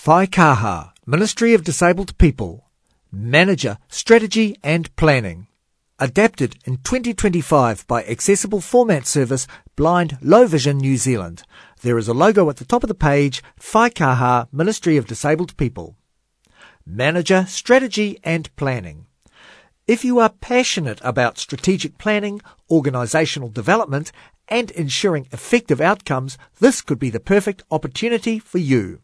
Whaikaha, Ministry of Disabled People, Manager, Strategy and Planning. Adapted in 2025 by Accessible Format Service Blind Low Vision New Zealand. There is a logo at the top of the page, Whaikaha, Ministry of Disabled People. Manager, Strategy and Planning. If you are passionate about strategic planning, organisational development and ensuring effective outcomes, this could be the perfect opportunity for you.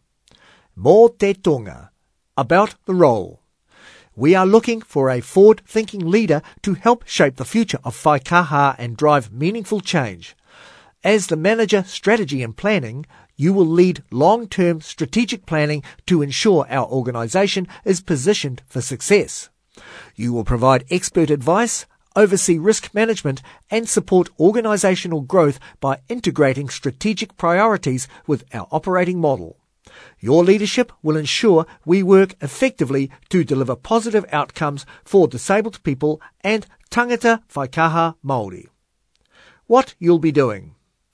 Mō te tonga. About the role. We are looking for a forward-thinking leader to help shape the future of Whaikaha and drive meaningful change. As the Manager, Strategy and Planning, you will lead long-term strategic planning to ensure our organisation is positioned for success. You will provide expert advice, oversee risk management and support organisational growth by integrating strategic priorities with our operating model. Your leadership will ensure we work effectively to deliver positive outcomes for disabled people and tangata whaikaha Māori. What you'll be doing.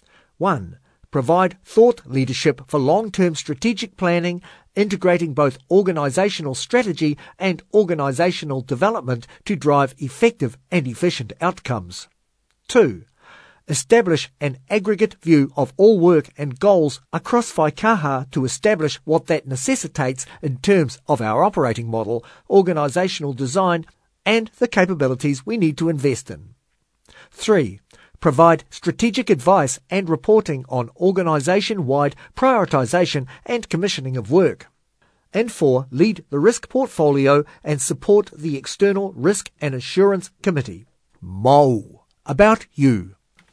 1. Provide thought leadership for long-term strategic planning, integrating both organisational strategy and organisational development to drive effective and efficient outcomes. 2. Establish an aggregate view of all work and goals across Whaikaha to establish what that necessitates in terms of our operating model, organisational design and the capabilities we need to invest in. 3. Provide strategic advice and reporting on organisation-wide prioritisation and commissioning of work. And 4. Lead the risk portfolio and support the External Risk and Assurance Committee. Mō. About you.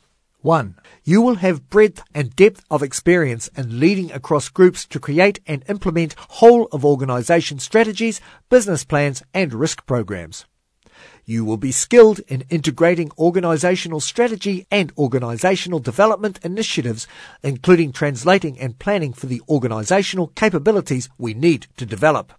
1. You will have breadth and depth of experience in leading across groups to create and implement whole-of-organisation strategies, business plans and risk programs. You will be skilled in integrating organisational strategy and organisational development initiatives, including translating and planning for the organisational capabilities we need to develop.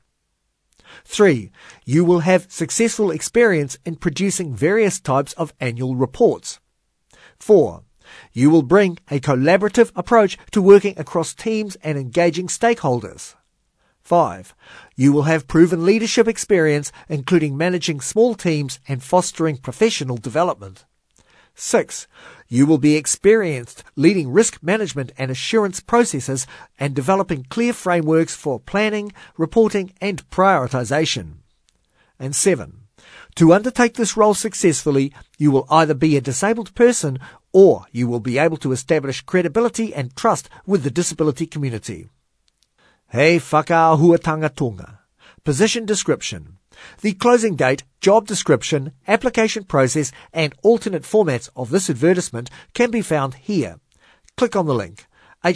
3. You will have successful experience in producing various types of annual reports. 4. You will bring a collaborative approach to working across teams and engaging stakeholders. 5. You will have proven leadership experience, including managing small teams and fostering professional development. 6. You will be experienced leading risk management and assurance processes and developing clear frameworks for planning, reporting and prioritisation. And 7. To undertake this role successfully, you will either be a disabled person or you will be able to establish credibility and trust with the disability community. Hei whakaahuatanga tonga. Position description. The closing date, job description, application process and alternate formats of this advertisement can be found here. Click on the link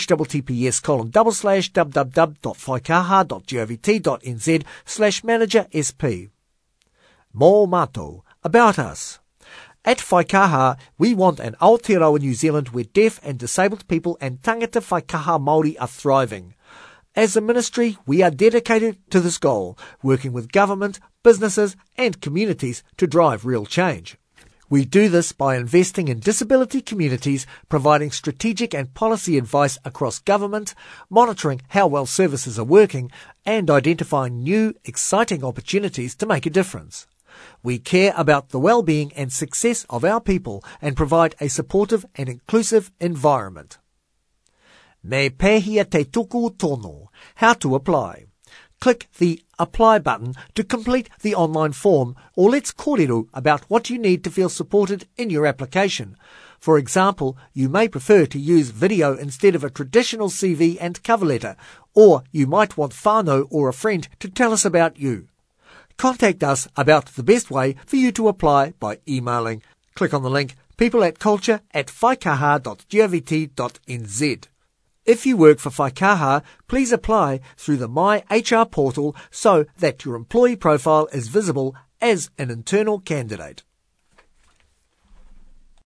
https://www.whaikaha.govt.nz/managersp. Mō mātou. About us. At Whaikaha, we want an Aotearoa New Zealand where deaf and disabled people and tangata whaikaha Māori are thriving. As a ministry, we are dedicated to this goal, working with government, businesses and communities to drive real change. We do this by investing in disability communities, providing strategic and policy advice across government, monitoring how well services are working, and identifying new, exciting opportunities to make a difference. We care about the well-being and success of our people and provide a supportive and inclusive environment. Me pēhia te tuku tono. How to apply. Click the Apply button to complete the online form, or let's kōrero about what you need to feel supported in your application. For example, you may prefer to use video instead of a traditional CV and cover letter, or you might want whānau or a friend to tell us about you. Contact us about the best way for you to apply by emailing. Click on the link people@whaikaha.govt.nz. If you work for Whaikaha, please apply through the My HR portal so that your employee profile is visible as an internal candidate.